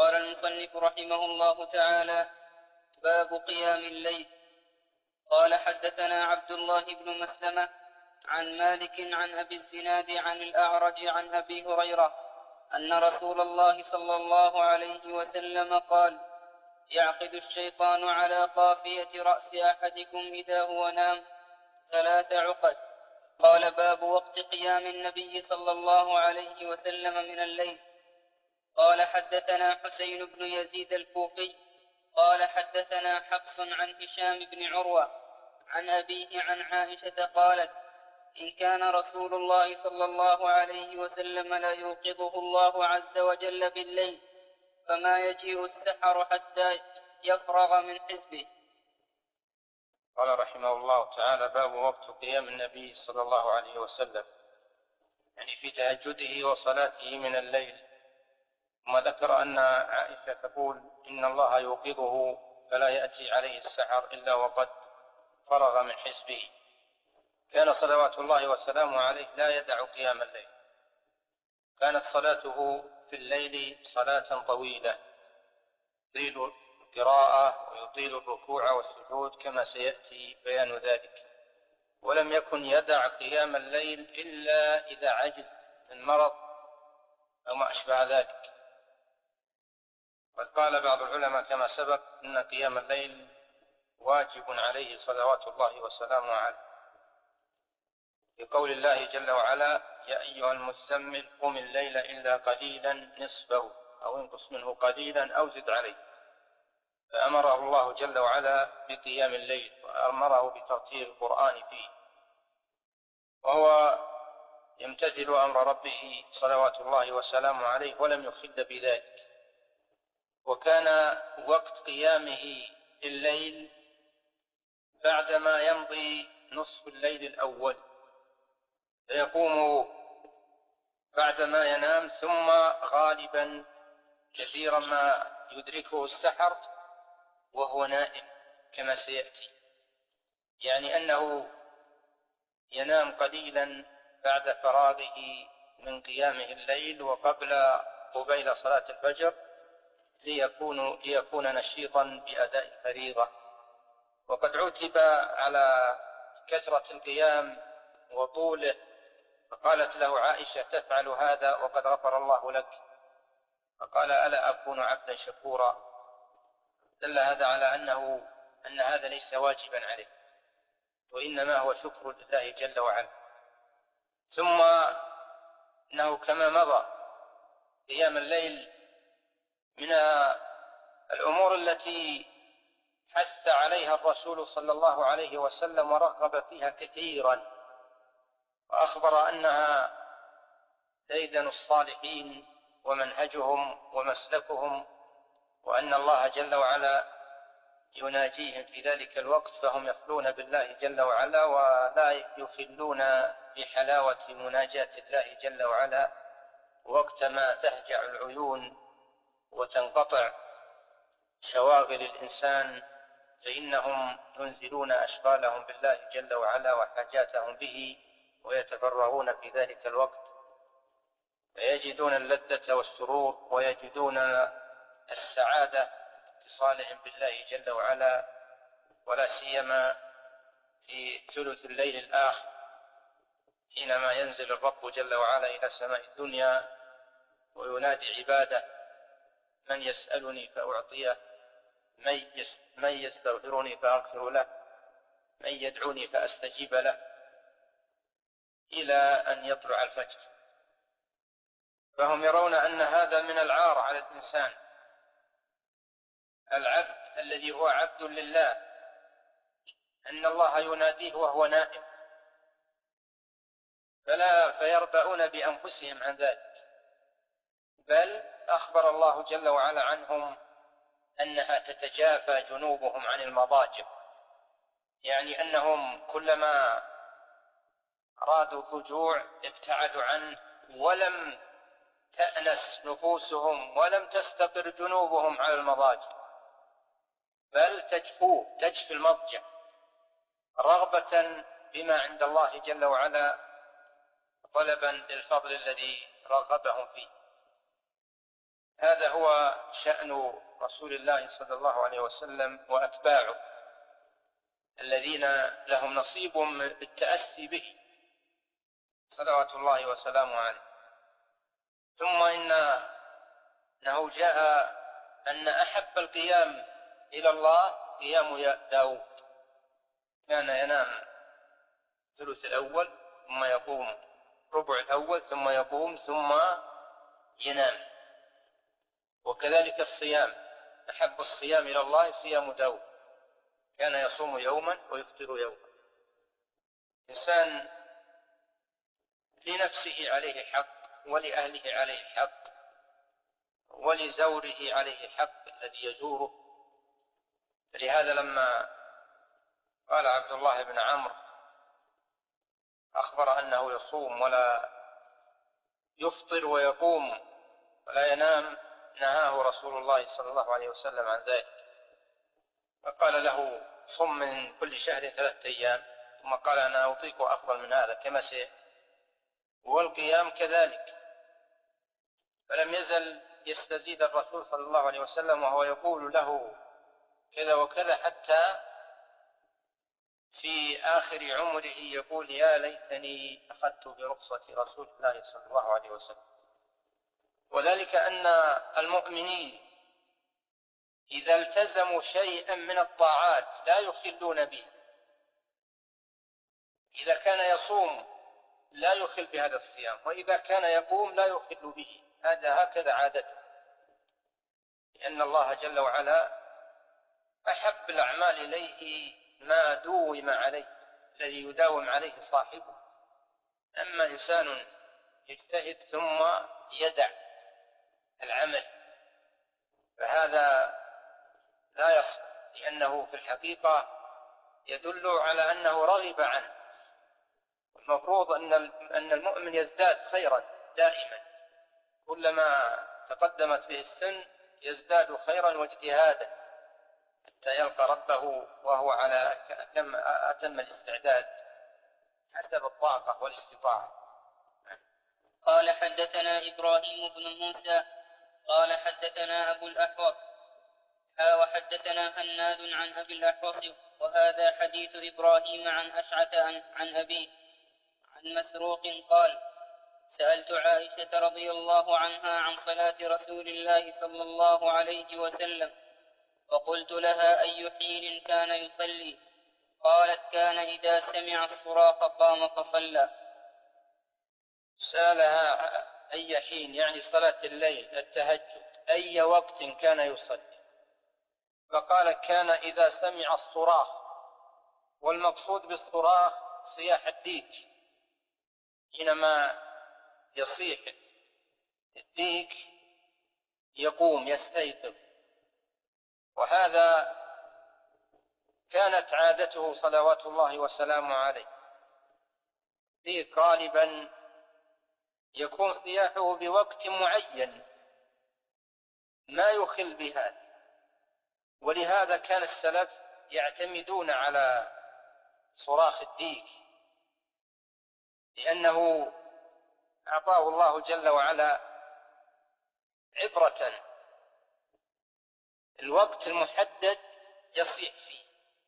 قال المصنف رحمه الله تعالى: باب قيام الليل. قال: حدثنا عبد الله بن مسلمة عن مالك عن أبي الزناد عن الأعرج عن أبي هريرة أن رسول الله صلى الله عليه وسلم قال: يعقد الشيطان على قافية رأس أحدكم إذا هو نام 3 عقد. قال: باب وقت قيام النبي صلى الله عليه وسلم من الليل. قال: حدثنا حسين بن يزيد الكوفي قال: حدثنا حفص عن هشام بن عروة عن أبيه عن عائشة قالت: إن كان رسول الله صلى الله عليه وسلم لا يوقظه الله عز وجل بالليل، فما يجيء السحر حتى يفرغ من حزبه. قال رحمه الله تعالى: باب وقت قيام النبي صلى الله عليه وسلم، يعني في تهجده وصلاته من الليل. ثم ذكر أن عائشة تقول: إن الله يوقظه فلا يأتي عليه السحر إلا وقد فرغ من حزبه. كان صلوات الله وسلامه عليه لا يدع قيام الليل، كانت صلاته في الليل صلاة طويلة، يطيل القراءة ويطيل الركوع والسجود كما سيأتي بيان ذلك. ولم يكن يدع قيام الليل إلا إذا عجز من مرض أو ما أشبه ذلك. قد قال بعض العلماء كما سبق إن قيام الليل واجب عليه صلوات الله وسلامه عليه، بقول الله جل وعلا: يا أيها المزمل قم الليل إلا قليلا نصفه أو انقص منه قليلا أو زد عليه. فأمره الله جل وعلا بقيام الليل وأمره بترتيل القرآن فيه، وهو يمتثل أمر ربه صلوات الله وسلامه عليه ولم يخل بذلك. وكان وقت قيامه الليل بعدما يمضي نصف الليل الأول، فيقوم بعدما ينام، ثم غالبا كثيرا ما يدركه السحر وهو نائم كما سيأتي، يعني أنه ينام قليلا بعد فراغه من قيامه الليل قبيل صلاة الفجر ليكون نشيطا بأداء الفريضة. وقد عتب على كثرة القيام وطوله، فقالت له عائشة: تفعل هذا وقد غفر الله لك؟ فقال: ألا أكون عبدا شكورا؟ دل هذا على أن هذا ليس واجبا عليه، وإنما هو شكر لله جل وعلا. ثم إنه كما مضى قيام الليل من الأمور التي حث عليها الرسول صلى الله عليه وسلم ورغب فيها كثيرا، وأخبر أنها ديدن الصالحين ومنهجهم ومسلكهم، وأن الله جل وعلا يناجيهم في ذلك الوقت، فهم يخلون بالله جل وعلا ولا يخلون بحلاوة مناجاة الله جل وعلا وقتما تهجع العيون وتنقطع شواغل الإنسان، فإنهم ينزلون أشغالهم بالله جل وعلا وحاجاتهم به ويتفرغون في ذلك الوقت، فيجدون اللذة والسرور ويجدون السعادة اتصالهم بالله جل وعلا، ولا سيما في ثلث الليل الآخر حينما ينزل الرب جل وعلا إلى سماء الدنيا وينادي عباده: من يسألني فأعطيه، من يستغفرني فأغفر له، من يدعوني فأستجيب له، إلى أن يطلع الفجر. فهم يرون أن هذا من العار على الإنسان، العبد الذي هو عبد لله، أن الله يناديه وهو نائم، فيربؤون بأنفسهم عن ذلك. بل أخبر الله جل وعلا عنهم أنها تتجافى جنوبهم عن المضاجع، يعني أنهم كلما أرادوا الرجوع ابتعدوا عنه، ولم تأنس نفوسهم ولم تستقر جنوبهم على المضاجع، بل تجفي المضجع رغبة بما عند الله جل وعلا، طلبا للفضل الذي رغبهم فيه. هذا هو شأن رسول الله صلى الله عليه وسلم وأتباعه الذين لهم نصيب بالتأسي به صلوات الله وسلامه عليه. ثم إنه جاء أن أحب القيام إلى الله قيام داود، كان ينام الثلث الأول ثم يقوم ربع الأول ثم يقوم ثم ينام. وكذلك الصيام، أحب الصيام إلى الله صيام داود، كان يصوم يوما ويفطر يوما. إنسان لنفسه عليه حق، ولأهله عليه حق، ولزوره عليه حق الذي يزوره. فلهذا لما قال عبد الله بن عمرو أخبر أنه يصوم ولا يفطر ويقوم ولا ينام، نهاه رسول الله صلى الله عليه وسلم عن ذلك، فقال له صم من كل شهر 3 أيام، ثم قال أنا أطيق أفضل من هذا كما سيأتي. والقيام كذلك، فلم يزل يستزيد الرسول صلى الله عليه وسلم وهو يقول له كذا وكذا، حتى في آخر عمره يقول يا ليتني أخذت برخصة رسول الله صلى الله عليه وسلم. وذلك أن المؤمنين إذا التزموا شيئا من الطاعات لا يخلون به. إذا كان يصوم لا يخل بهذا الصيام، وإذا كان يقوم لا يخل به، هكذا عادته، لأن الله جل وعلا أحب الأعمال إليه ما دوم عليه، الذي يداوم عليه صاحبه. أما إنسان يجتهد ثم يدع العمل فهذا لا يصح، لأنه في الحقيقة يدل على أنه رغب عنه. المفروض أن المؤمن يزداد خيرا دائما، كلما تقدمت به السن يزداد خيرا واجتهادا حتى يلقى ربه وهو على أتم الاستعداد حسب الطاقة والاستطاعة. قال حدثنا إبراهيم بن موسى قال حدثنا أبو الأحوص وحدثنا هناد عن أبي الأحوص، وهذا حديث إبراهيم عن أشعث عن أبيه عن مسروق قال سألت عائشة رضي الله عنها عن صلاة رسول الله صلى الله عليه وسلم، وقلت لها أي حين كان يصلي؟ قالت كان إذا سمع الصراخ قام فصلى. سألها أي حين يعني صلاة الليل التهجد أي وقت كان يصلي، فقال كان إذا سمع الصراخ. والمقصود بالصراخ صياح الديك، حينما يصيح الديك يقوم يستيقظ. وهذا كانت عادته صلوات الله وسلامه عليه. الديك غالبا يكون صياحه بوقت معين ما يخل بهذا، ولهذا كان السلف يعتمدون على صراخ الديك، لأنه أعطاه الله جل وعلا عبرة الوقت المحدد يصيح فيه،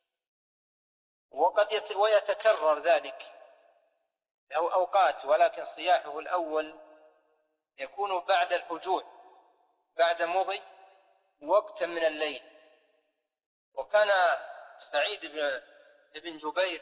ويتكرر ذلك له أوقات، ولكن صياحه الأول يكون بعد الهجوع، بعد مضي وقت من الليل. وكان سعيد بن جبير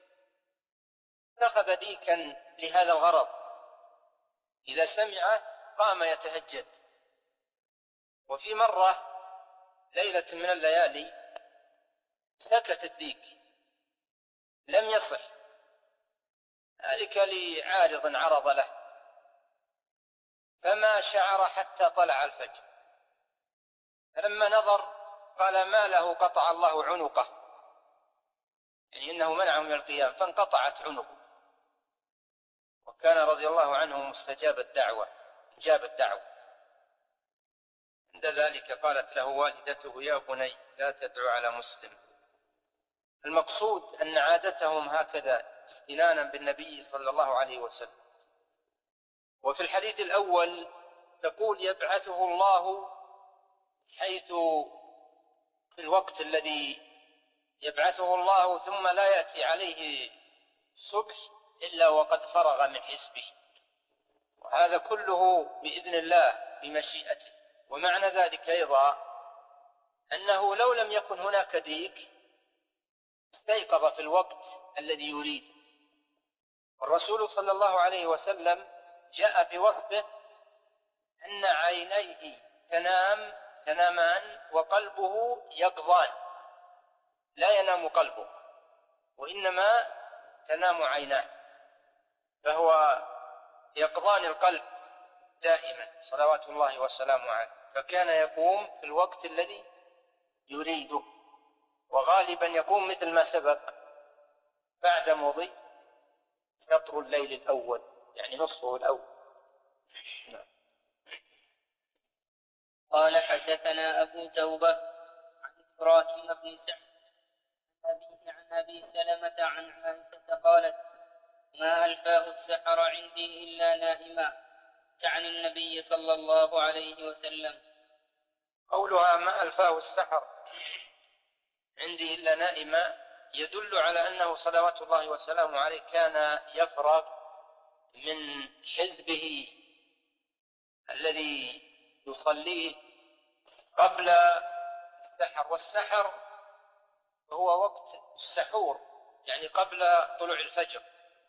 اتخذ ديكا لهذا الغرض، إذا سمعه قام يتهجد. وفي مرة ليلة من الليالي سكت الديك لم يصح، ذلك لعارض عرض له، فما شعر حتى طلع الفجر. فلما نظر قال ما له قطع الله عنقه، يعني إنه منعه من القيام فانقطعت عنقه. وكان رضي الله عنه مستجاب الدعوة، إجاب الدعوة. عند ذلك قالت له والدته يا بني لا تدعو على مسلم. المقصود أن عادتهم هكذا استنانا بالنبي صلى الله عليه وسلم. وفي الحديث الأول تقول يبعثه الله حيث في الوقت الذي يبعثه الله ثم لا يأتي عليه الصبح إلا وقد فرغ من حزبه، وهذا كله بإذن الله بمشيئته. ومعنى ذلك أيضا أنه لو لم يكن هناك ديك استيقظ في الوقت الذي يريد. والرسول صلى الله عليه وسلم جاء في وصفه أن عينيه تنامان وقلبه يقظان، لا ينام قلبه وإنما تنام عيناه، فهو يقظان القلب دائما صلوات الله وسلامه عليه، فكان يقوم في الوقت الذي يريده، وغالبا يقوم مثل ما سبق بعد مضي شطر الليل الأول، يعني نصفه الأول. قال حدثنا أبو توبة عن إبراهيم بن سعد عن أبي سلمة عن عائشة قالت: ما ألفاه السحر عندي إلا نائما، تعني النبي صلى الله عليه وسلم. قولها ما ألفاه السحر عندي إلا نائما يدل على أنه صلوات الله وسلامه عليه كان يفرغ من حزبه الذي يصليه قبل السحر، والسحر هو وقت السحور، يعني قبل طلوع الفجر.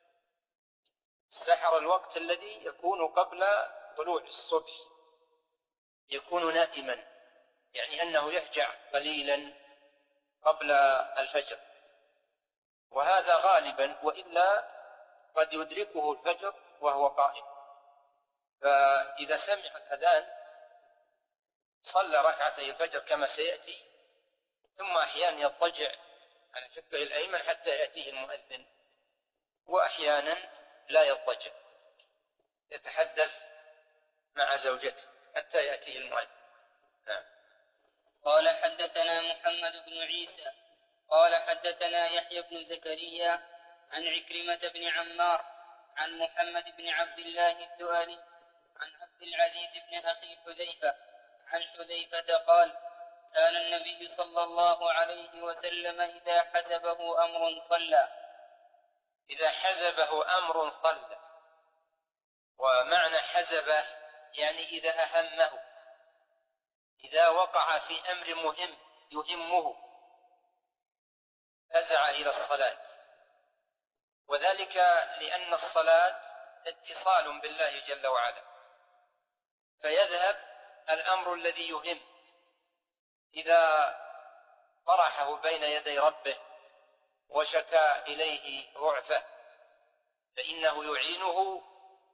السحر الوقت الذي يكون قبل طلوع الصبح، يكون نائما، يعني أنه يهجع قليلا قبل الفجر، وهذا غالبا، وإلا قد يدركه الفجر وهو قائم، فإذا سمع الأذان صلى ركعتي الفجر كما سيأتي، ثم أحيانا يضطجع على شقه الأيمن حتى يأتيه المؤذن، وأحيانا لا يضطجع يتحدث مع زوجته حتى يأتيه المؤذن. نعم. قال حدثنا محمد بن عيسى قال حدثنا يحيى بن زكريا عن عكرمة بن عمار عن محمد بن عبد الله الدؤلي عن عبد العزيز بن أخي حذيفة عن حذيفة قال: كان النبي صلى الله عليه وسلم إذا حزبه أمر صلى. إذا حزبه أمر صلى، ومعنى حزبه يعني إذا أهمه، إذا وقع في أمر مهم يهمه فزع إلى الصلاة، وذلك لأن الصلاة اتصال بالله جل وعلا، فيذهب الأمر الذي يهم إذا طرحه بين يدي ربه وشكى إليه ضعفه، فإنه يعينه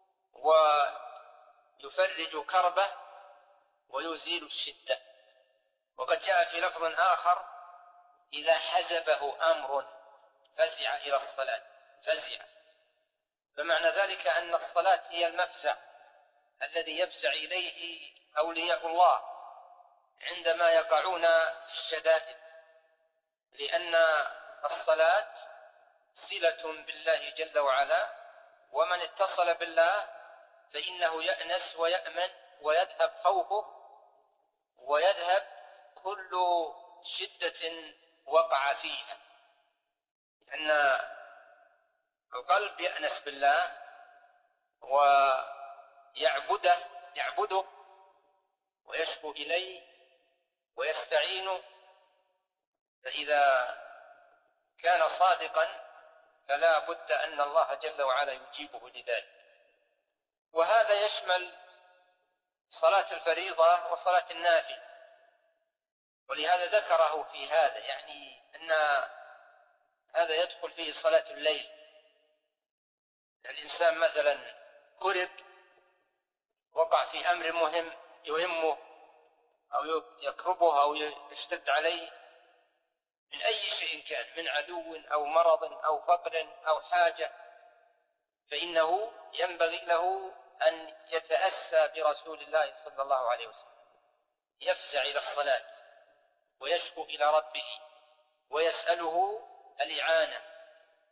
ويفرج كربه ويزيل الشدة. وقد جاء في لفظ آخر: إذا حزبه أمر فزع إلى الصلاة، فزع. فمعنى ذلك أن الصلاة هي المفزع الذي يفزع إليه أولياء الله عندما يقعون في الشدائد، لأن الصلاة صلة بالله جل وعلا، ومن اتصل بالله فإنه يأنس ويأمن ويذهب خوفه ويذهب كل شدة وقع فيها، لأن القلب يأنس بالله ويعبده ويشكو إليه ويستعينه، فإذا كان صادقا فلا بد أن الله جل وعلا يجيبه لذلك. وهذا يشمل صلاة الفريضة وصلاة النافلة، ولهذا ذكره في هذا، يعني أن هذا يدخل فيه صلاة الليل. الإنسان مثلا كرب، وقع في أمر مهم يهمه أو يكربه أو يشتد عليه من أي شيء كان، من عدو أو مرض أو فقر أو حاجة، فإنه ينبغي له أن يتأسى برسول الله صلى الله عليه وسلم، يفزع إلى الصلاة ويشكو إلى ربه ويسأله الإعانة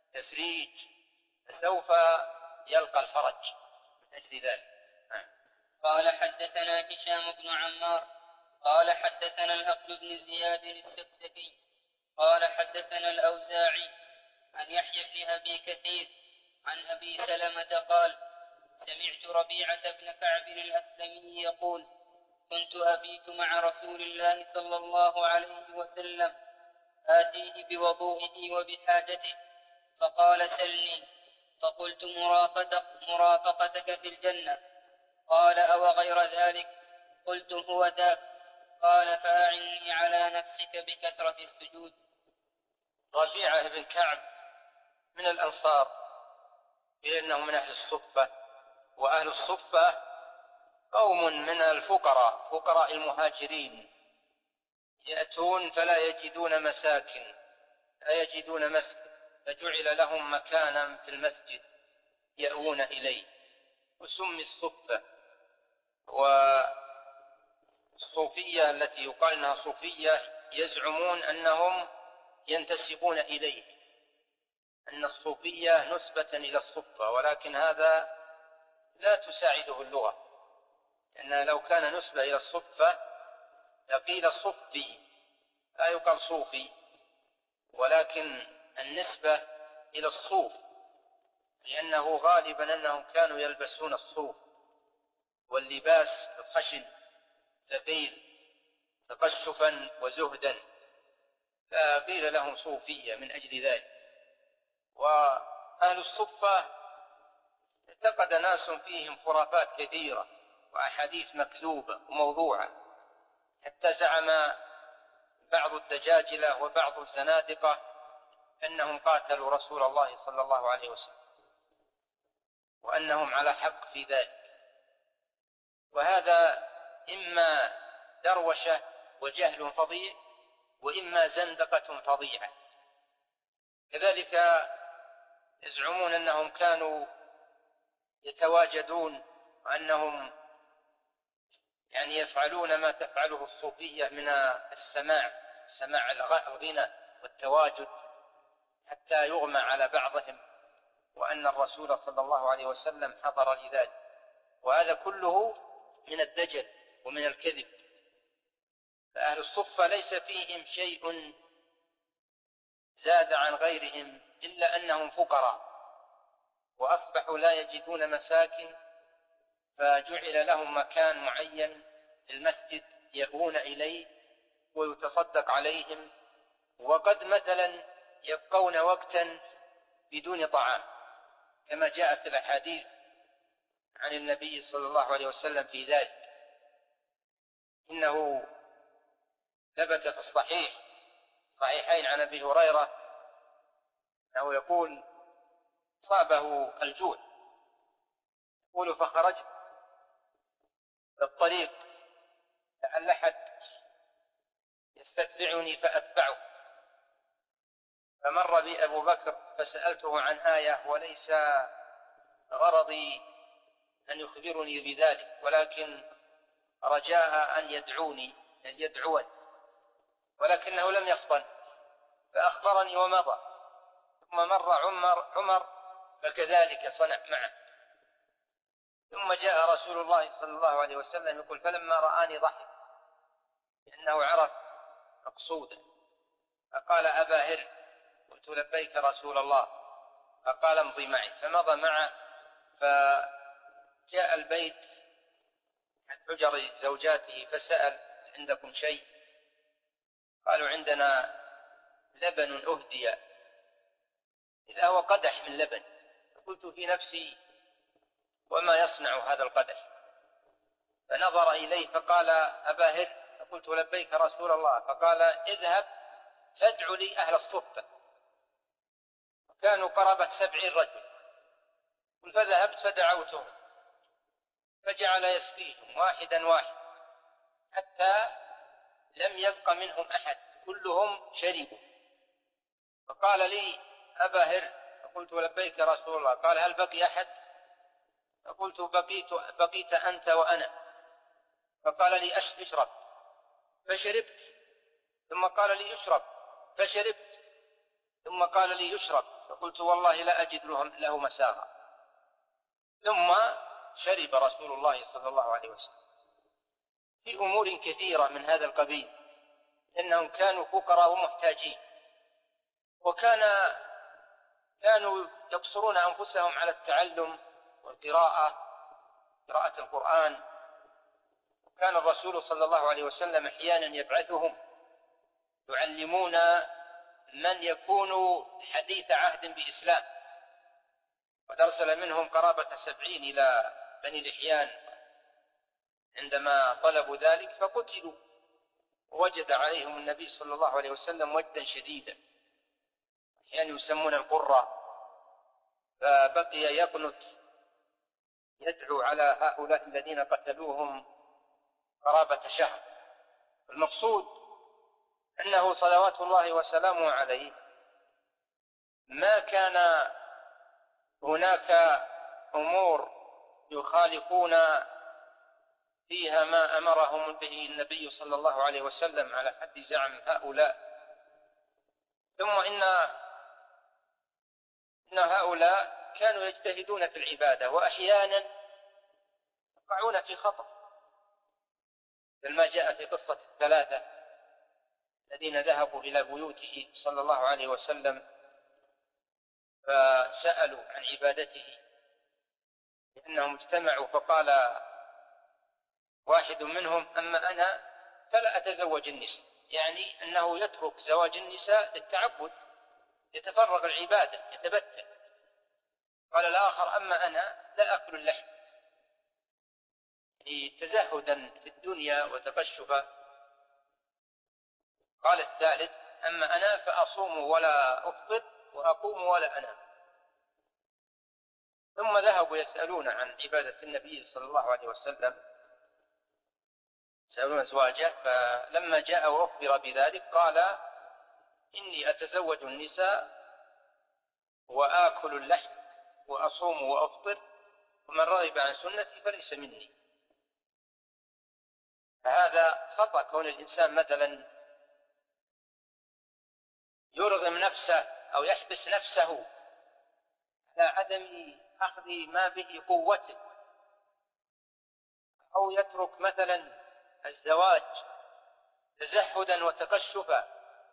تفريج، فسوف يلقى الفرج من أجل ذلك. قال حدثنا هشام بن عمار قال حدثنا الهقل بن زياد السكسكي قال حدثنا الأوزاعي عن يحيى بن أبي كثير عن أبي سلمة قال سمعت ربيعة بن كعب الأسلمي يقول كنت أبيت مع رسول الله صلى الله عليه وسلم آتيه بوضوئه وبحاجته فقال سلني فقلت مرافقتك في الجنة قال أو غير ذلك قلت هو ذاك قال فأعني على نفسك بكثرة السجود. ربيعة بن كعب من الأنصار لأنه من أهل الصفة، وأهل الصفة قوم من الفقراء، فقراء المهاجرين، يأتون فلا يجدون مساكن، لا يجدون مسجد، فجعل لهم مكانا في المسجد يأوون إليه وسمي الصفة. والصوفية التي يقال أنها صوفية يزعمون أنهم ينتسبون إليه، أن الصوفية نسبة إلى الصفة، ولكن هذا لا تساعده اللغة، لأن لو كان نسبة إلى الصفة لقيل صفي، لا يقال صوفي، ولكن النسبة إلى الصوف، لأنه غالبا أنهم كانوا يلبسون الصوف، واللباس الخشن ثقيل تقشفا وزهدا، فقيل لهم صوفية من أجل ذلك. وأهل الصفة اعتقد ناس فيهم خرافات كثيرة وأحاديث مكذوبة وموضوعة، حتى زعم بعض الدجاجلة وبعض الزنادقة أنهم قاتلوا رسول الله صلى الله عليه وسلم، وأنهم على حق في ذلك، وهذا إما دروشة وجهل فظيع، وإما زندقة فظيعة. كذلك يزعمون أنهم كانوا يتواجدون، وأنهم يفعلون ما تفعله الصوفية من سماع الغنى والتواجد حتى يغمى على بعضهم، وأن الرسول صلى الله عليه وسلم حضر لذلك، وهذا كله من الدجل ومن الكذب. فأهل الصفة ليس فيهم شيء زاد عن غيرهم إلا أنهم فقراء، وأصبحوا لا يجدون مساكن، فجعل لهم مكان معين في المسجد يأوون إليه ويتصدق عليهم، وقد مثلا يبقون وقتا بدون طعام، كما جاءت الأحاديث عن النبي صلى الله عليه وسلم في ذلك. إنه ثبت في الصحيحين عن أبي هريرة أنه يقول صابه الجوع، يقول فخرجت في الطريق لعل أحد يستتبعني فأتبعه، فمر بي أبو بكر فسألته عن آية، وليس غرضي أن يخبرني بذلك، ولكن رجاء أن يدعوني، ولكنه لم يفطن فأخبرني ومضى. ثم مر عمر فكذلك صنع معه. ثم جاء رسول الله صلى الله عليه وسلم يقول فلما رآني ضحك لأنه عرف مقصودا، فقال أبا هر، قلت لبيك رسول الله، فقال امضي معي، فمضى معه. فجاء البيت عن حجر زوجاته فسأل عندكم شيء؟ قالوا عندنا لبن أهدي، إذا هو قدح من لبن. فقلت في نفسي وما يصنع هذا القدح؟ فنظر إليه فقال أبا هر، فقلت لبيك رسول الله، فقال اذهب فادع لي أهل الصفة، كانوا قرابة 70 رجل. فذهبت فدعوتهم، فجعل يسقيهم واحدا واحدا حتى لم يبق منهم أحد، كلهم شربوا. فقال لي أبا هر، فقلت لبيك رسول الله، قال هل بقي أحد؟ فقلت بقيت أنت وأنا. فقال لي اشرب، فشربت. ثم قال لي اشرب، فشربت. ثم قال لي اشرب، فقلت والله لا أجد له مساغا. ثم شرب رسول الله صلى الله عليه وسلم في أمور كثيرة من هذا القبيل، إنهم كانوا فقراء ومحتاجين، كانوا يقصرون أنفسهم على التعلم والقراءة، قراءة القرآن. كان الرسول صلى الله عليه وسلم أحيانا يبعثهم يعلمون من يكون حديث عهد بإسلام، قد أرسل منهم قرابة 70 إلى بني لحيان عندما طلبوا ذلك فقتلوا، ووجد عليهم النبي صلى الله عليه وسلم وجدا شديدا، أحيانا يسمون القرة، فبقي يقنت يدعو على هؤلاء الذين قتلوهم قرابة شهر. المقصود أنه صلوات الله وسلامه عليه ما كان هناك أمور يخالفون فيها ما أمرهم به النبي صلى الله عليه وسلم على حد زعم هؤلاء. ثم إن هؤلاء كانوا يجتهدون في العبادة وأحيانا يقعون في خطأ، لما جاء في قصة الثلاثة الذين ذهبوا إلى بيوته صلى الله عليه وسلم فسألوا عن عبادته، لأنهم اجتمعوا، فقال واحد منهم: أما أنا فلا أتزوج النساء، يعني أنه يترك زواج النساء للتعبد، يتفرغ العبادة، يتبتل. قال الآخر: أما أنا لا أكل اللحم، تزهدا في الدنيا وتقشفا. قال الثالث: أما أنا فأصوم ولا أفطر وأقوم ولا أنام. ثم ذهبوا يسألون عن عبادة النبي صلى الله عليه وسلم، يسألون أزواجه، فلما جاء وأخبر بذلك قال: إني أتزوج النساء وآكل اللحم وأصوم وأفطر، ومن رغب عن سنتي فليس مني. فهذا خطأ، كون الإنسان مثلا يرغم نفسه أو يحبس نفسه على عدم أخذ ما به قوته، أو يترك مثلا الزواج تزهدا وتقشفا،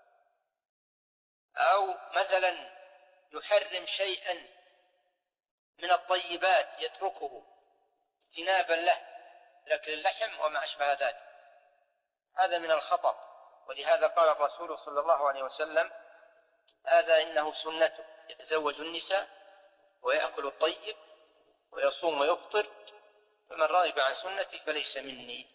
أو مثلا يحرم شيئا من الطيبات يتركه اجتنابا له، لكن اللحم وما أشبه ذلك، هذا من الخطر. ولهذا قال الرسول صلى الله عليه وسلم: هذا إنه سنته، يتزوج النساء ويأكل الطيب ويصوم ويفطر، فمن رغب عن سنتي فليس مني.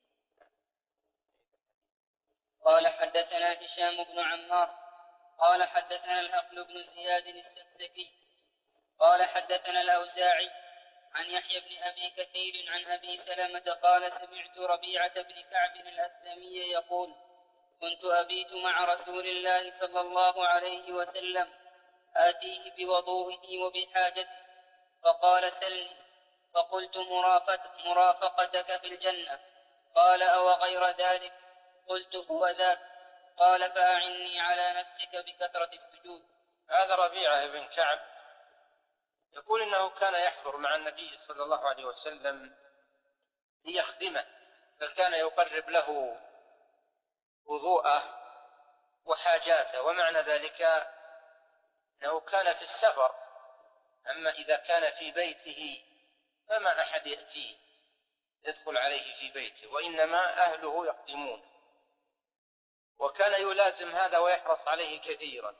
قال حدثنا هشام بن عمار قال حدثنا الهقل بن زياد السكسكي قال حدثنا الأوزاعي عن يحيى بن أبي كثير عن أبي سلمة قال: سمعت ربيعة بن كعب الأسلمي يقول: كنت أبيت مع رسول الله صلى الله عليه وسلم آتيه بوضوئه وبحاجته، فقال: سلني. فقلت: مرافقتك في الجنة. قال: أو غير ذلك؟ قلت: هو ذاك. قال: فأعني على نفسك بكثرة السجود. هذا ربيعة بن كعب يقول إنه كان يحضر مع النبي صلى الله عليه وسلم ليخدمه، فكان يقرب له وضوءه وحاجاته، ومعنى ذلك أنه كان في السفر، أما إذا كان في بيته فما أحد يأتيه يدخل عليه في بيته، وإنما أهله يخدمون، وكان يلازم هذا ويحرص عليه كثيرا.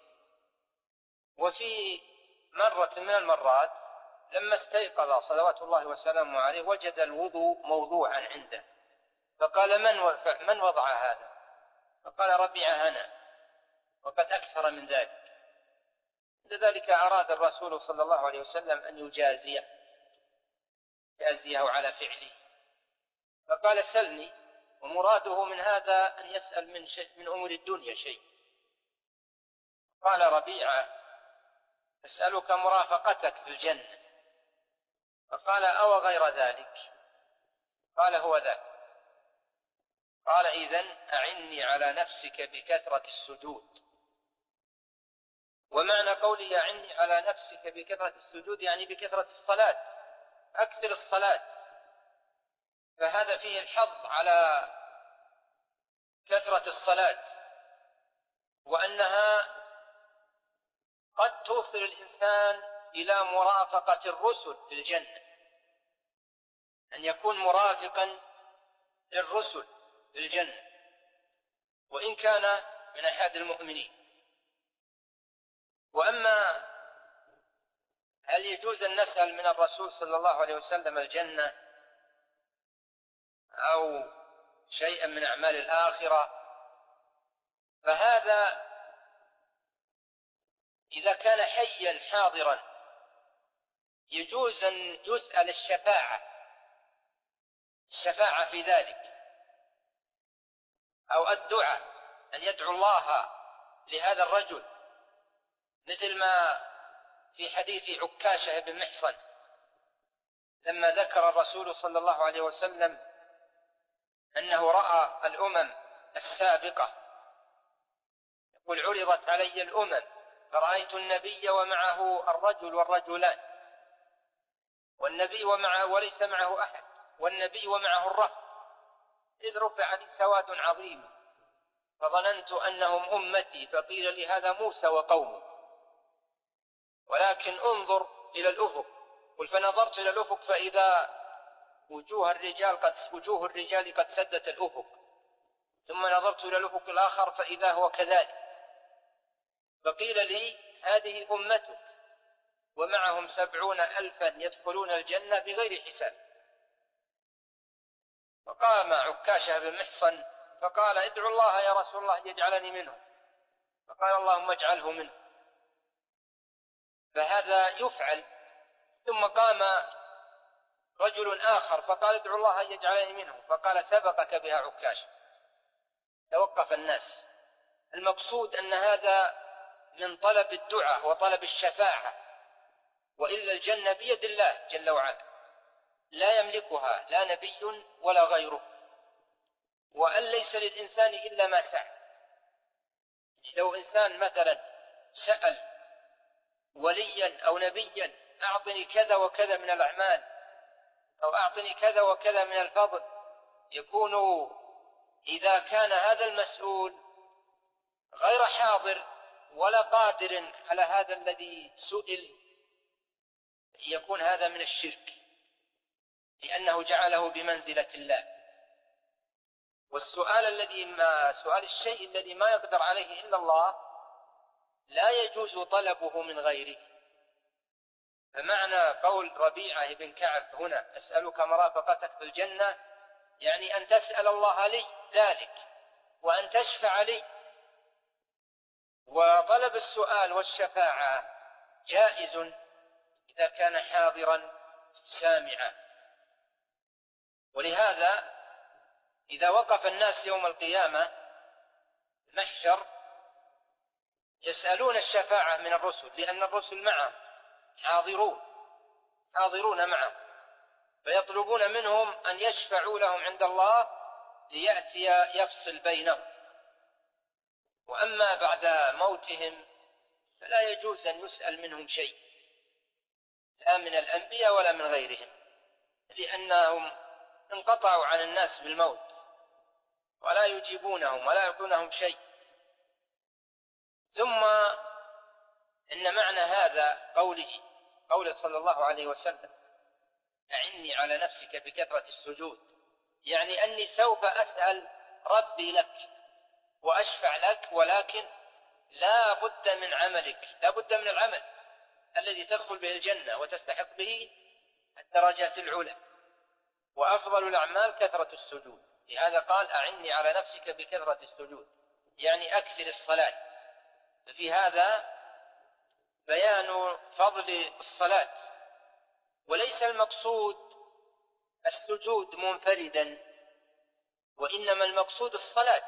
وفي مرة من المرات لما استيقظ صلوات الله وسلامه عليه وجد الوضوء موضوعا عنده، فقال: من وضع هذا؟ فقال: ربيعة أنا، وقد أكثر من ذلك. لذلك أراد الرسول صلى الله عليه وسلم أن يجازيه على فعله، فقال: سلني. ومراده من هذا أن يسأل من شيء من أمور الدنيا شيء. قال ربيعة: أسألك مرافقتك في الجنة. فقال: أو غير ذلك؟ قال: هو ذاك. قال: إذن أعني على نفسك بكثرة السجود. ومعنى قوله أعني على نفسك بكثرة السجود يعني بكثرة الصلاة، أكثر الصلاة، فهذا فيه الحظ على كثرة الصلاة، وأنها قد توصل الإنسان إلى مرافقة الرسل في الجنة، أن يكون مرافقا للرسل في الجنة وإن كان من أحد المؤمنين. وأما هل يجوز أن نسأل من الرسول صلى الله عليه وسلم الجنة أو شيئا من أعمال الآخرة، فهذا إذا كان حيا حاضرا يجوز أن يسأل الشفاعة في ذلك، أو الدعاء، أن يدعو الله لهذا الرجل، مثل ما في حديث عكاشة بن محصن لما ذكر الرسول صلى الله عليه وسلم أنه رأى الأمم السابقة، يقول عرضت علي الأمم فرأيت النبي ومعه الرجل والرجلان، والنبي وليس معه أحد، والنبي ومعه الرهب، إذ رفع لي سواد عظيم فظننت أنهم أمتي، فقيل لي هذا موسى وقومه، ولكن انظر إلى الأفق. قل فنظرت إلى الأفق فإذا وجوه الرجال قد سدت الأفق، ثم نظرت إلى الأفق الآخر فإذا هو كذلك، فقيل لي هذه أمتك ومعهم 70,000 يدخلون الجنة بغير حساب. فقام عكاشة بن محصن فقال ادعو الله يا رسول الله يجعلني منه، فقال اللهم اجعله منه، فهذا يفعل. ثم قام رجل آخر فقال ادعو الله يجعلني منه، فقال سبقك بها عكاشة. توقف الناس. المقصود أن هذا من طلب الدعاء وطلب الشفاعة، وإلا الجنة بيد الله جل وعلا، لا يملكها لا نبي ولا غيره، وأن ليس للإنسان إلا ما سعى. لو إنسان مثلا سأل وليا أو نبيا أعطني كذا وكذا من الأعمال، أو أعطني كذا وكذا من الفضل، يكون إذا كان هذا المسؤول غير حاضر ولا قادر على هذا الذي سئل، يكون هذا من الشرك، لأنه جعله بمنزلة الله. والسؤال سؤال الشيء الذي ما يقدر عليه إلا الله لا يجوز طلبه من غيره. فمعنى قول ربيعة بن كعب هنا أسألك مرافقتك في الجنة، يعني أن تسأل الله لي ذلك وأن تشفع لي. وطلب السؤال والشفاعة جائز إذا كان حاضرا سامعا. ولهذا إذا وقف الناس يوم القيامة محشر يسألون الشفاعة من الرسل، لأن الرسل معهم حاضرون معهم، فيطلبون منهم أن يشفعوا لهم عند الله ليأتي يفصل بينهم. وأما بعد موتهم فلا يجوز أن يسأل منهم شيء، لا من الأنبياء ولا من غيرهم، لأنهم انقطعوا عن الناس بالموت ولا يجيبونهم ولا يعطونهم شيء. ثم إن معنى هذا قوله صلى الله عليه وسلم أعني على نفسك بكثرة السجود، يعني أني سوف أسأل ربي لك وأشفع لك، ولكن لا بد من عملك، لا بد من العمل الذي تدخل به الجنة وتستحق به الدرجات العلى، وأفضل الأعمال كثرة السجود. لهذا قال أعني على نفسك بكثرة السجود، يعني أكثر الصلاة. ففي هذا بيان فضل الصلاة، وليس المقصود السجود منفردا، وإنما المقصود الصلاة.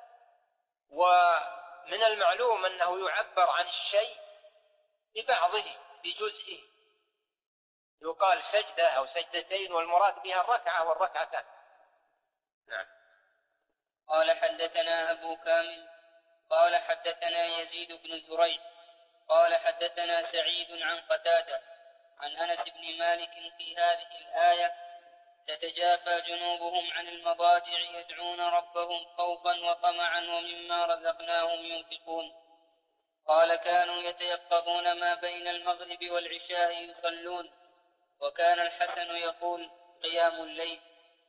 ومن المعلوم أنه يعبر عن الشيء ببعضه بجزئه، يقال سجدة أو سجدتين والمراد بها الركعة والركعتان. نعم. قال حدثنا أبو كامل قال حدثنا يزيد بن زريع قال حدثنا سعيد عن قتادة عن أنس بن مالك في هذه الآية: تتجافى جنوبهم عن المضاجع يدعون ربهم خوفا وطمعا ومما رزقناهم ينفقون. قال: كانوا يتيقظون ما بين المغرب والعشاء يصلون. وكان الحسن يقول: قيام الليل.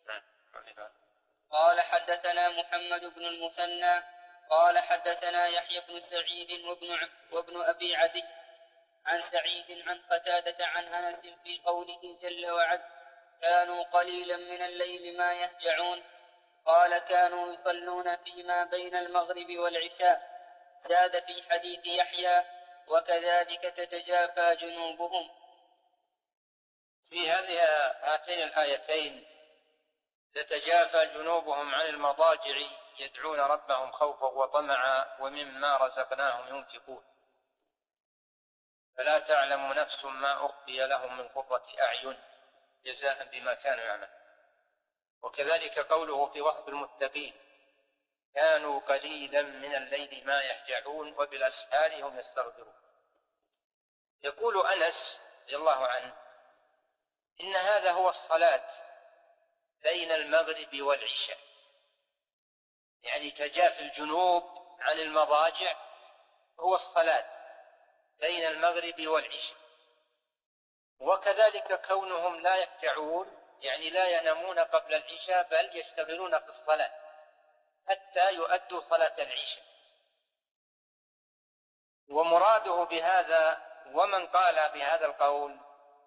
قال: حدثنا محمد بن المثنى قال: حدثنا يحيى بن سعيد وابن أبي عدي عن سعيد عن قتادة عن أنس في قوله جل وعز: كانوا قليلا من الليل ما يهجعون. قال: كانوا يصلون فيما بين المغرب والعشاء. زاد في حديث يحيى: وكذلك تتجافى جنوبهم. في هاتين الآيتين تتجافى جنوبهم عن المضاجع يدعون ربهم خوفا وطمعا ومما رزقناهم ينفقون، فلا تعلم نفس ما أخفي لهم من قرة أعين جزاء بما كانوا يعملون. وكذلك قوله في وصف المتقين: كانوا قليلا من الليل ما يهجعون وبالأسحار هم يستغفرون. يقول أنس رضي الله عنه: إن هذا هو الصلاة بين المغرب والعشاء، يعني تجافي الجنوب عن المضاجع هو الصلاة بين المغرب والعشاء. وكذلك كونهم لا يهجعون، يعني لا ينامون قبل العشاء بل يشتغلون في الصلاة حتى يؤدوا صلاة العشاء. ومراده بهذا ومن قال بهذا القول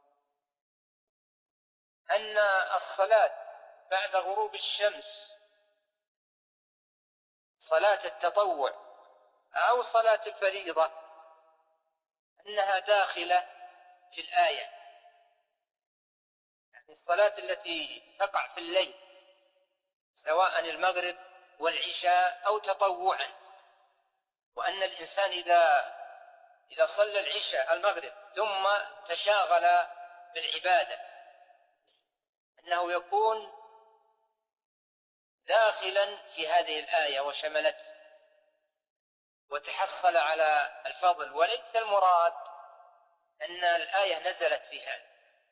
أن الصلاة بعد غروب الشمس، صلاة التطوع أو صلاة الفريضة، أنها داخلة في الآية، يعني الصلاة التي تقع في الليل سواء المغرب والعشاء أو تطوعا. وأن الإنسان إذا صلى العشاء المغرب ثم تشاغل بالعبادة أنه يكون داخلا في هذه الآية وشملته وتحصل على الفضل. وليس المراد أن الآية نزلت في هذا،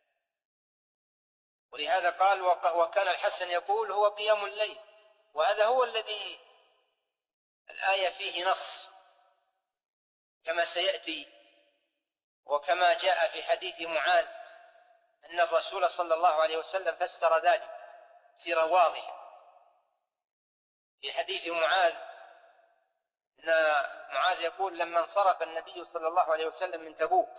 ولهذا قال: وكان الحسن يقول: هو قيام الليل. وهذا هو الذي الآية فيه نص كما سيأتي، وكما جاء في حديث معاذ أن الرسول صلى الله عليه وسلم فسر ذلك سيرة واضحة. في حديث معاذ أن معاذ يقول: لما انصرف النبي صلى الله عليه وسلم من تبوك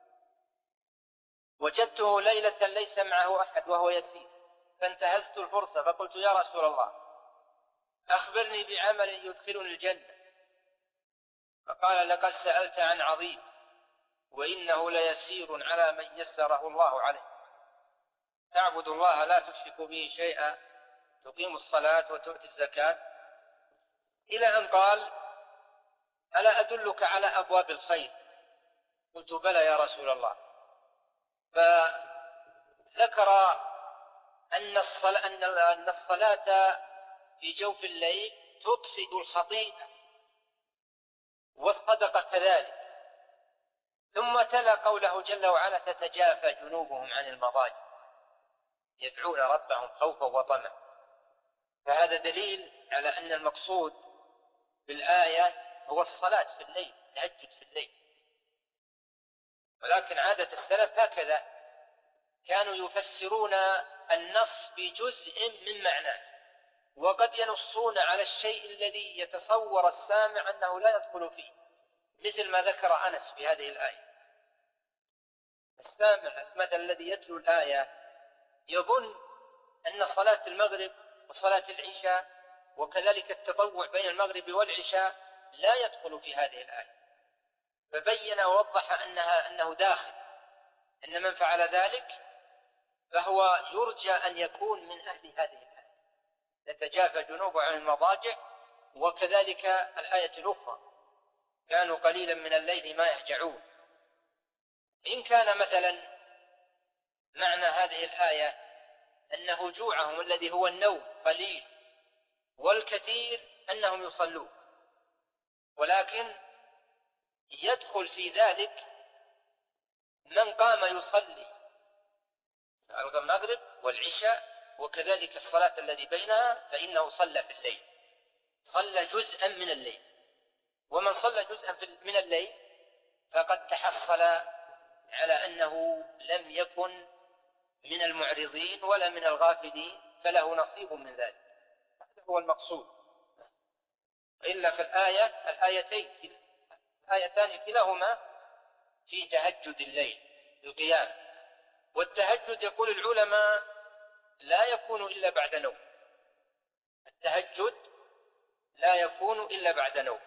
وجدته ليلة ليس معه أحد وهو يسير، فانتهزت الفرصة فقلت: يا رسول الله، أخبرني بعمل يدخلني الجنة. فقال: لقد سألت عن عظيم، وإنه ليسير على من يسره الله عليه. تعبد الله لا تشرك به شيئا، تقيم الصلاة وتؤتي الزكاة، إلى أن قال: ألا أدلك على أبواب الخير؟ قلت: بلى يا رسول الله. فذكر أن الصلاة في جوف الليل تطفئ الخطيئة، والصدقة كذلك. ثم تلا قوله جل وعلا: تتجافى جنوبهم عن المضاجع يدعون ربهم خوفا وطمعا. فهذا دليل على أن المقصود بالآية هو الصلاة في الليل، التهجد في الليل. ولكن عادة السلف هكذا، كانوا يفسرون النص بجزء من معناه، وقد ينصون على الشيء الذي يتصور السامع أنه لا يدخل فيه، مثل ما ذكر أنس في هذه الآية. السامع مثلا الذي يتلو الآية يظن أن صلاة المغرب وصلاة العشاء وكذلك التطوع بين المغرب والعشاء لا يدخل في هذه الآية، فبين ووضح أنه داخل، أن من فعل ذلك فهو يرجى أن يكون من أهل هذه الآية. تتجافى جنوب عن المضاجع، وكذلك الآية الأخرى: كانوا قليلا من الليل ما يهجعون. إن كان مثلا معنى هذه الآية أن هجوعهم الذي هو النوم قليل، والكثير أنهم يصلون، ولكن يدخل في ذلك من قام يصلي المغرب والعشاء وكذلك الصلاة التي بينها فإنه صلى في الليل، صلى جزءا من الليل. ومن صلى جزءا من الليل فقد تحصل على أنه لم يكن من المعرضين ولا من الغافلين، فله نصيب من ذلك. هذا هو المقصود. إلا في الآيتان كلاهما في تهجد الليل القيام. والتهجد يقول العلماء لا يكون إلا بعد نوم. التهجد لا يكون إلا بعد نوم.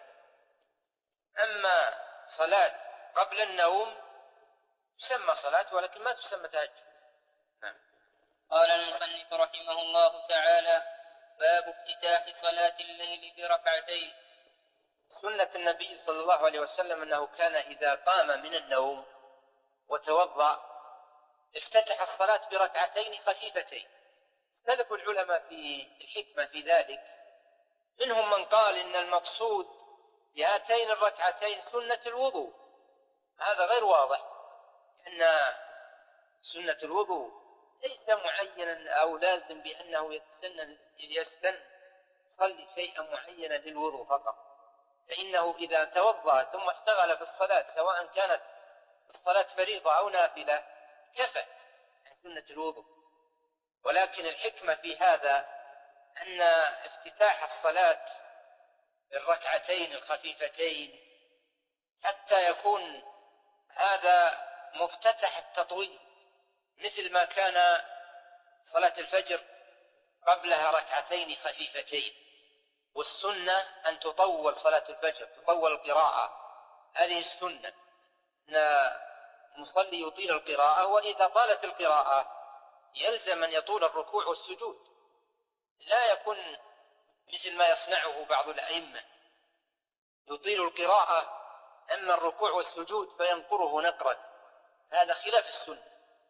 أما صلاة قبل النوم تسمى صلاة ولكن ما تسمى تهجد. نعم. قال المصنف رحمه الله تعالى: باب افتتاح صلاة الليل بركعتين. سنة النبي صلى الله عليه وسلم أنه كان إذا قام من النوم وتوضأ افتتح الصلاة بركعتين خفيفتين. اختلف العلماء في الحكمة في ذلك. منهم من قال إن المقصود بهاتين الركعتين سنة الوضوء. هذا غير واضح، أن سنة الوضوء ليس معينا أو لازم بأنه يستن يصلي شيئا معينا للوضوء فقط، فإنه إذا توضأ ثم اشتغل في الصلاة سواء كانت الصلاة فريضة أو نافلة كفى عن سنة الوضوء. ولكن الحكمة في هذا أن افتتاح الصلاة بالركعتين الخفيفتين حتى يكون هذا مفتتح التطويل، مثل ما كان صلاة الفجر قبلها ركعتين خفيفتين، والسنة أن تطول صلاة الفجر، تطول القراءة. هذه السنة أن المصلي يطيل القراءة، وإذا طالت القراءة يلزم أن يطول الركوع والسجود، لا يكون مثل ما يصنعه بعض الأئمة يطيل القراءة أما الركوع والسجود فينقره نقرا. هذا خلاف السنة.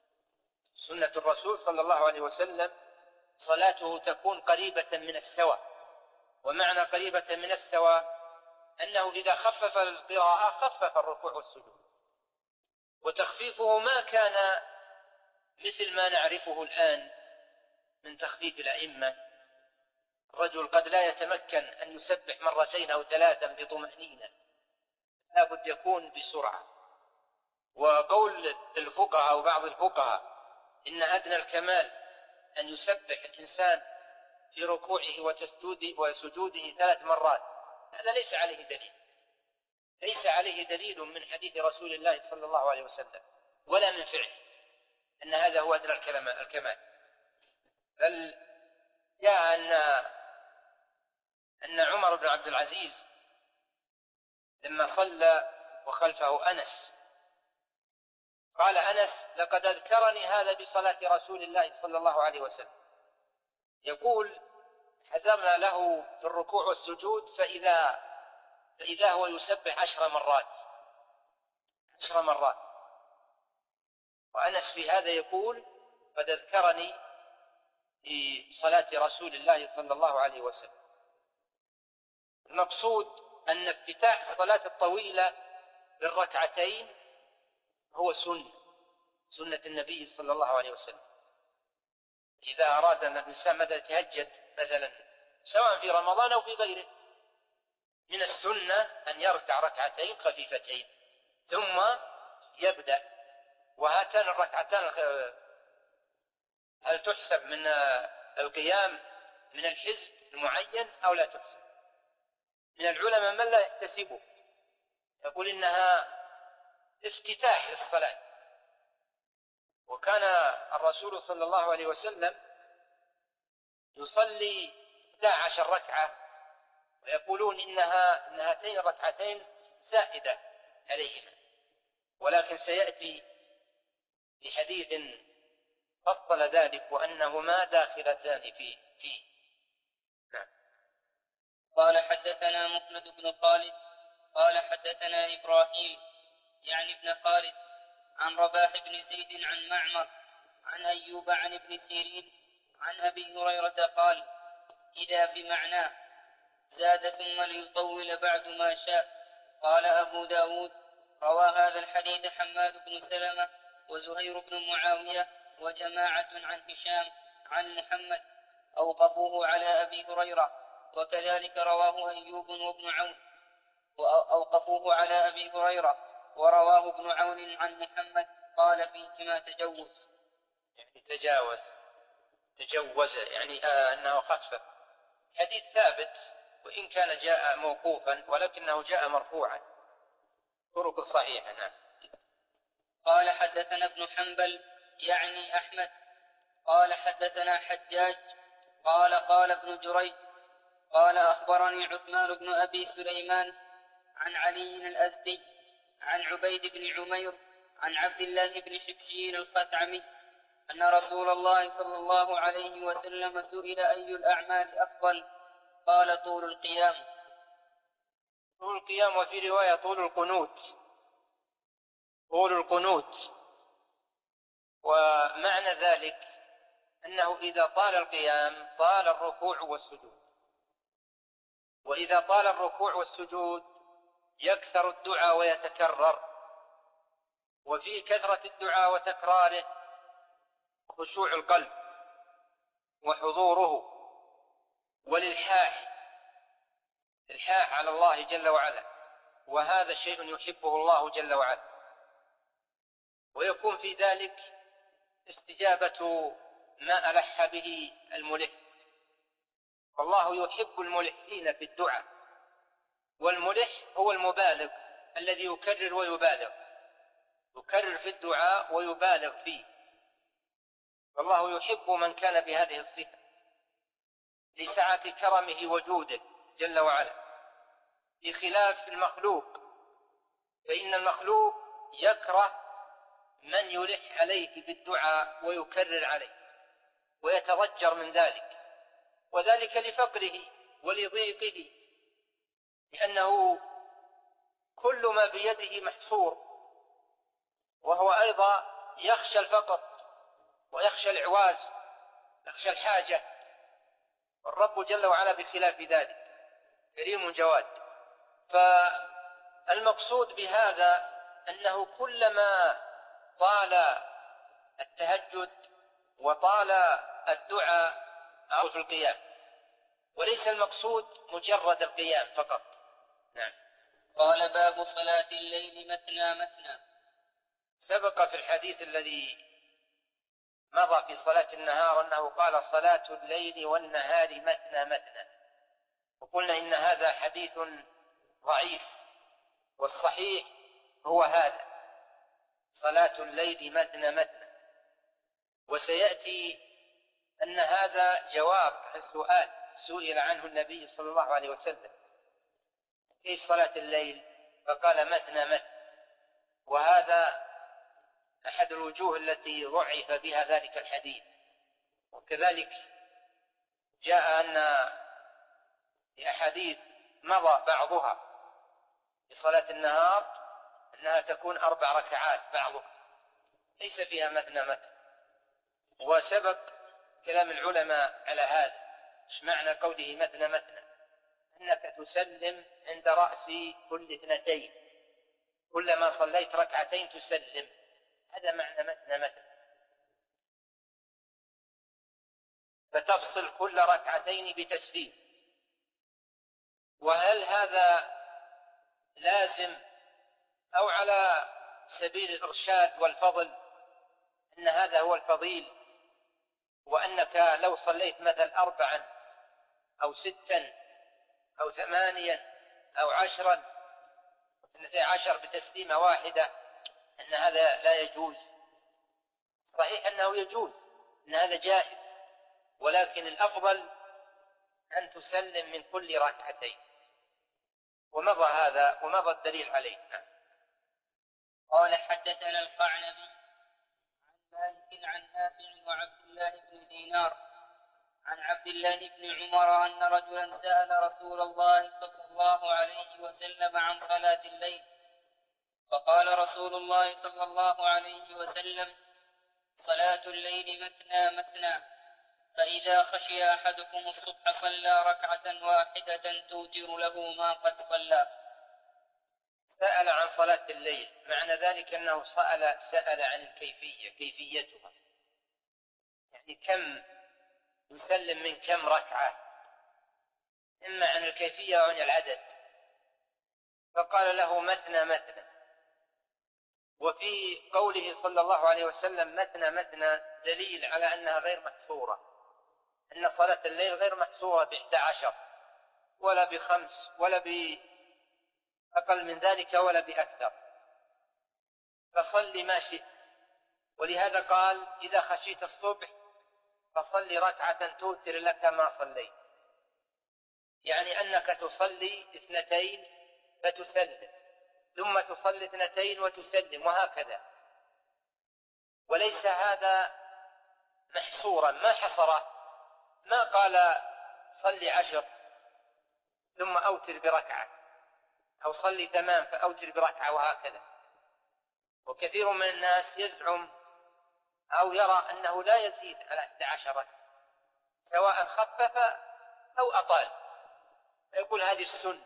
سنة الرسول صلى الله عليه وسلم صلاته تكون قريبة من السواء. ومعنى قريبة من السواء أنه إذا خفف القراءة خفف الركوع والسجود، وتخفيفه ما كان مثل ما نعرفه الآن من تخفيف الأئمة. الرجل قد لا يتمكن أن يسبح مرتين أو ثلاثا بطمأنينة، لابد يكون بسرعة. وقول الفقهاء أو بعض الفقهاء إن أدنى الكمال أن يسبح الإنسان في ركوعه وسجوده 3 مرات، هذا ليس عليه دليل. ليس عليه دليل من حديث رسول الله صلى الله عليه وسلم ولا من فعله أن هذا هو أدنى الكمال. بل جاء أن عمر بن عبد العزيز لما صلى وخلفه أنس قال أنس: لقد أذكرني هذا بصلاة رسول الله صلى الله عليه وسلم. يقول: حزمنا له في الركوع والسجود فإذا هو يسبح 10 مرات. وأنس في هذا يقول: قد أذكرني بصلاة رسول الله صلى الله عليه وسلم. المقصود أن افتتاح الصلاة الطويلة بالركعتين هو سنة النبي صلى الله عليه وسلم. إذا أراد أن الإنسان مثلا يتهجد مثلا سواء في رمضان أو في غيره، من السنة أن يركع ركعتين خفيفتين ثم يبدأ. وهاتان الركعتان هل تحسب من القيام من الحزب المعين أو لا تحسب؟ من العلماء من لا يحتسبه، يقول إنها افتتاح للصلاة. وكان الرسول صلى الله عليه وسلم يصلي 11 ركعة، ويقولون إن هاتين الركعتين زائدة عليهما، ولكن سيأتي في حديث فصل ذلك وأنهما داخلتان فيه. نعم. قال: حدثنا مخلد بن خالد قال: حدثنا إبراهيم يعني ابن خالد عن رباح بن زيد عن معمر عن أيوب عن ابن سيرين عن أبي هريرة قال: إذا بمعناه زاد ثم ليطول بعد ما شاء. قال أبو داود: روى هذا الحديث حماد بن سلمة وزهير بن معاوية وجماعة عن هشام عن محمد أوقفوه على أبي هريرة، وكذلك رواه أيوب وابن عون وأوقفوه على أبي هريرة، ورواه ابن عون عن محمد قال فيهما تجوز. يعني تجوز يعني أنه خفف. حديث ثابت وإن كان جاء موقوفا ولكنه جاء مرفوعا، طرق صحيحة. نعم. قال حدثنا ابن حنبل يعني أحمد قال حدثنا حجاج قال ابن جريج قال أخبرني عثمان بن أبي سليمان عن علي الأزدي عن عبيد بن عمير عن عبد الله بن حبشين الخثعمي أن رسول الله صلى الله عليه وسلم سئل أي الأعمال أفضل قال طول القيام. طول القيام، وفي رواية طول القنوت. ومعنى ذلك أنه إذا طال القيام طال الركوع والسجود، وإذا طال الركوع والسجود يكثر الدعاء ويتكرر، وفي كثرة الدعاء وتكراره خشوع القلب وحضوره والإلحاح على الله جل وعلا، وهذا شيء يحبه الله جل وعلا، ويكون في ذلك استجابة ما ألح به الملح، فالله يحب الملحين في الدعاء، والملح هو المبالغ الذي يكرر في الدعاء ويبالغ فيه، فالله يحب من كان بهذه الصفة لسعة كرمه وجوده جل وعلا، بخلاف المخلوق، فإن المخلوق يكره من يلح عليه بالدعاء ويكرر عليه ويتضجر من ذلك، وذلك لفقره ولضيقه، لأنه كل ما بيده محصور، وهو أيضا يخشى الفقر ويخشى الإعواز، يخشى الحاجة، والرب جل وعلا بخلاف ذلك كريم جواد. فالمقصود بهذا أنه كلما طال التهجد وطال الدعاء أو في القيام، وليس المقصود مجرد القيام فقط. نعم. قال باب صلاة الليل مثنى. سبق في الحديث الذي مضى في صلاة النهار أنه قال صلاة الليل والنهار مثنى، وقلنا إن هذا حديث ضعيف، والصحيح هو هذا، صلاة الليل مثنى. وسيأتي أن هذا جواب السؤال سئل عنه النبي صلى الله عليه وسلم كيف صلاة الليل، فقال مثنى، وهذا أحد الوجوه التي ضعف بها ذلك الحديث. وكذلك جاء أن الأحاديث مضى بعضها في صلاة النهار أنها تكون 4 ركعات، بعضها ليس فيها مثنى، وسبق كلام العلماء على هذا. ايش معنى قوله مثنى؟ أنك تسلم عند رأس كل 2، كلما صليت 2 تسلم، هذا معنى مثنى، فتفصل كل 2 بتسليم. وهل هذا لازم أو على سبيل الإرشاد والفضل، أن هذا هو الفضيل، وأنك لو صليت مثل 4 أو 6 أو 8 أو 10 12 بتسليمة واحدة أن هذا لا يجوز؟ صحيح أنه يجوز، أن هذا جائز، ولكن الأفضل أن تسلم من كل 2، ومضى هذا ومضى الدليل عليه. قال حدثنا القعنبي عن مالك عن نافع وعبد الله بن دينار عن عبد الله بن عمر أن رجلا سأل رسول الله صلى الله عليه وسلم عن صلاة الليل، فقال رسول الله صلى الله عليه وسلم: صلاة الليل مثنى، فإذا خشي أحدكم الصبح صلى 1 ركعة توتر له ما قد صلى. سأل عن صلاة الليل، معنى ذلك أنه سأل عن الكيفية، كيفيتها، يعني كم يسلم من كم ركعة، إما عن الكيفية أو عن العدد، فقال له مثنى مثنى. وفي قوله صلى الله عليه وسلم مثنى مثنى دليل على أنها غير محصورة، أن صلاة الليل غير محصورة ب11 ولا ب5 ولا بأقل من ذلك ولا بأكثر، فصل ما شئت. ولهذا قال إذا خشيت الصبح فصل ركعة توتر لك ما صليت، يعني أنك تصلي 2 فتسلم، ثم تصلي 2 وتسلم، وهكذا. وليس هذا محصورا، ما حصره، ما قال صلي 10 ثم أوتر بركعة، أو صلي 8 فأوتر بركعة، وهكذا. وكثير من الناس يزعم أو يرى أنه لا يزيد على 11 ركعة، سواء خفف أو أطال، يقول هذه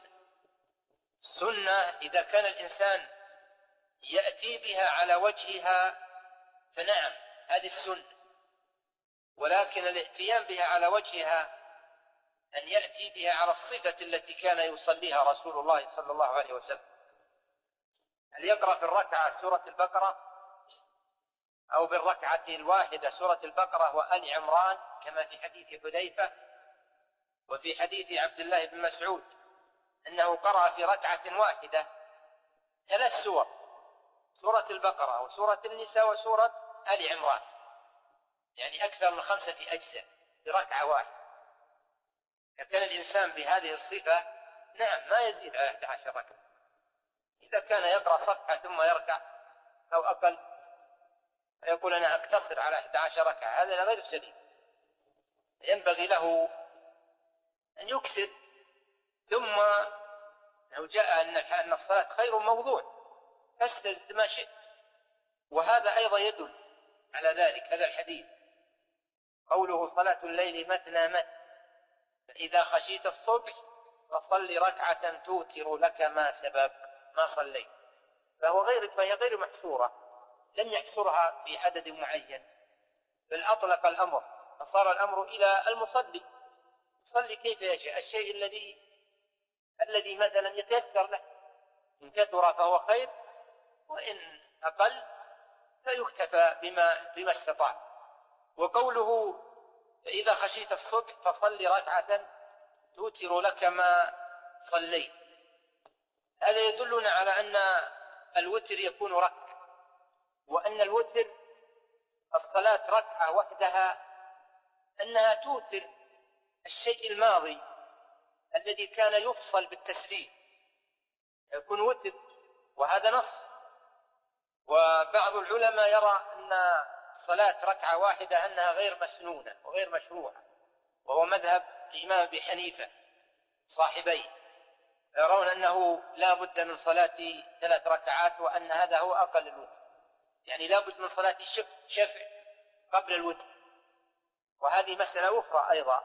السنة إذا كان الإنسان يأتي بها على وجهها فنعم، هذه السنة. ولكن الاتيان بها على وجهها أن يأتي بها على الصفة التي كان يصليها رسول الله صلى الله عليه وسلم، هل يقرأ في الركعة سورة البقرة، أو بالركعة الواحدة سورة البقرة وآل عمران كما في حديث حذيفة، وفي حديث عبد الله بن مسعود أنه قرأ في ركعة واحدة 3 سور، سورة البقرة وسورة النساء وسورة آل عمران، يعني أكثر من 5 أجزاء في ركعة واحدة. كان الإنسان بهذه الصفة نعم ما يزيد على 11 ركعة. إذا كان يقرأ صفحة ثم يركع أو أقل فيقول أنا أقتصر على 11 ركعة، هذا غير سليم. ينبغي له أن يكثر، ثم لو جاء أن الصلاة خير موضوع فاستزد ما شئت. وهذا أيضا يدل على ذلك هذا الحديث، قوله صلاة الليل مثنى مثنى، فإذا خشيت الصبح فصل ركعة توتر لك ما سبق ما صليت، فهي غير محصورة، لم يحصرها في عدد معين، بل أطلق الأمر، فصار الأمر إلى المصلي يصلي كيف يشاء، الشيء الذي مثلا يتيسر له، إن كثر فهو خير، وإن أقل فيكتفى بما استطاع. وقوله فإذا خشيت الصبح فصل ركعة توتر لك ما صليت، هذا يدلنا على أن الوتر يكون ركعة، وأن الوتر الصلاة ركعة وحدها أنها توتر الشيء الماضي الذي كان يفصل بالتسليم، يكون وتر، وهذا نص. وبعض العلماء يرى أن صلاة ركعة واحدة أنها غير مسنونة وغير مشروعة، وهو مذهب الإمام أبي حنيفة صاحبيه، يرون أنه لا بد من صلاة 3 ركعات، وأن هذا هو أقل الوتر، يعني لا بد من صلاة شفع قبل الوتر. وهذه مسألة أخرى أيضا،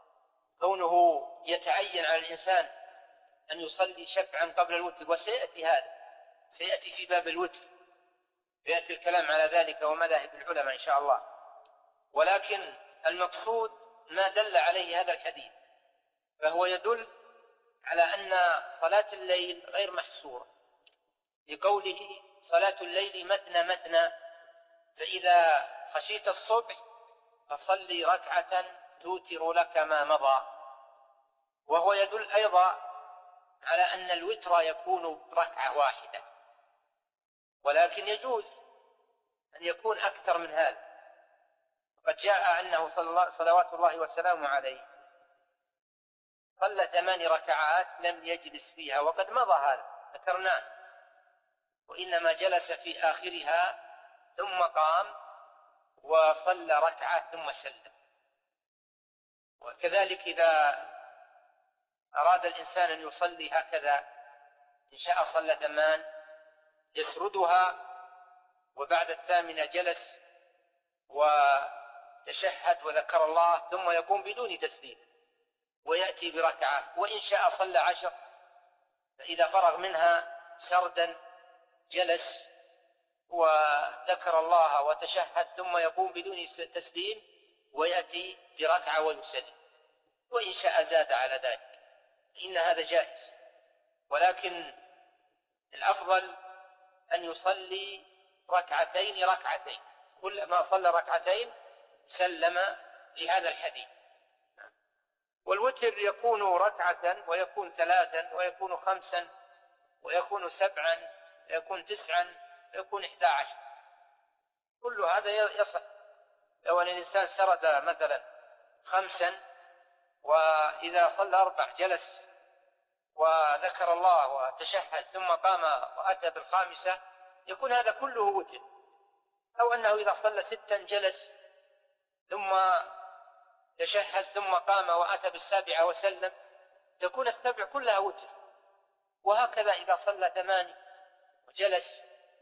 كونه يتعين على الإنسان أن يصلي شفعا قبل الوتر، وسيأتي هذا، سيأتي في باب الوتر، يأتي الكلام على ذلك ومذاهب العلماء إن شاء الله. ولكن المقصود ما دل عليه هذا الحديث، فهو يدل على أن صلاة الليل غير محصورة، لقوله صلاة الليل مثنى مثنى، فإذا خشيت الصبح فصلي ركعة توتر لك ما مضى. وهو يدل أيضا على أن الوتر يكون ركعة واحدة، ولكن يجوز أن يكون أكثر من هذا. قد جاء أنه صلوات الله وسلامه عليه صلى 8 ركعات لم يجلس فيها، وقد مضى هذا ذكرناه، وإنما جلس في آخرها ثم قام وصلى ركعة ثم سلم. وكذلك إذا أراد الإنسان أن يصلي هكذا إن شاء صلى 8 يسردها، وبعد 8 جلس وتشهد وذكر الله ثم يقوم بدون تسليم ويأتي بركعة، وإن شاء صلى 10، فإذا فرغ منها سردا جلس وذكر الله وتشهد ثم يقوم بدون تسليم ويأتي بركعة ويسلم، وإن شاء زاد على ذلك إن هذا جائز، ولكن الأفضل أن يصلي ركعتين ركعتين، كلما صلى ركعتين سلم لهذا الحديث. والوتر يكون ركعة ويكون 3 ويكون 5 ويكون 7 ويكون 9 ويكون 11، كل هذا يصح. لو أن الإنسان سرد مثلا 5 وإذا صلى 4 جلس وذكر الله وتشهد ثم قام وأتى بالخامسة يكون هذا كله وتر. أو أنه إذا صلى 6 جلس ثم تشهد ثم قام وأتى بالسابعة وسلم تكون السبع كلها وتر. وهكذا إذا صلى 8 وجلس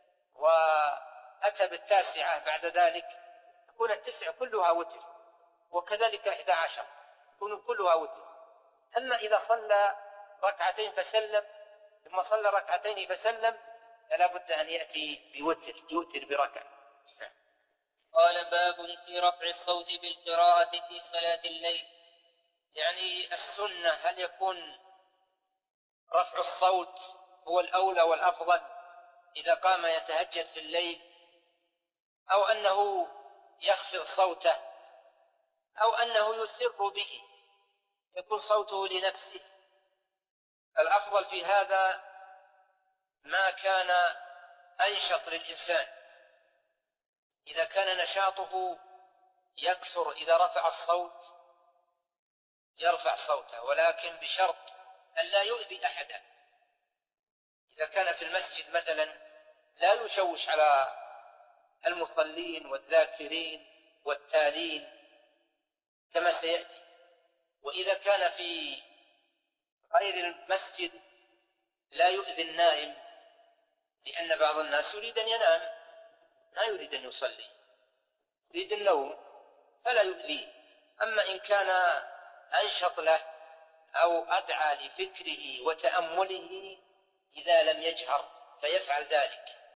وأتى بالتاسعة بعد ذلك تكون 9 كلها وتر، وكذلك 11 تكون كلها وتر. أما إذا صلى ركعتين فسلم ثم صلى ركعتين فسلم فلا بد أن يأتي بوتر، يوتر بركعة. قال باب في رفع الصوت بالقراءة في صلاة الليل. يعني السنة هل يكون رفع الصوت هو الأولى والأفضل إذا قام يتهجد في الليل، أو أنه يخفض صوته، أو أنه يسر به يكون صوته لنفسه؟ الأفضل في هذا ما كان أنشط للإنسان. إذا كان نشاطه يكثر إذا رفع الصوت يرفع صوته، ولكن بشرط أن لا يؤذي أحدا. إذا كان في المسجد مثلا لا يشوش على المصلين والذاكرين والتالين كما سيأتي. وإذا كان في غير المسجد لا يؤذي النائم، لأن بعض الناس يريد أن ينام ما يريد أن يصلي، يريد النوم فلا يؤذيه. أما إن كان أنشط له أو أدعى لفكره وتأمله إذا لم يجهر فيفعل ذلك.